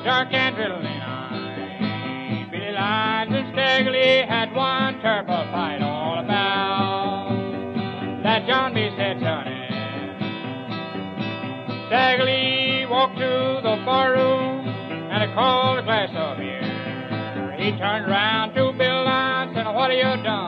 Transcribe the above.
shark and riddle in eye. Billy Lyons and Stegley had one terrible fight all about that John B. said, Sonny. Stegley walked to the barroom and he called a glass of beer. He turned around to Bill Lyons and what have you done?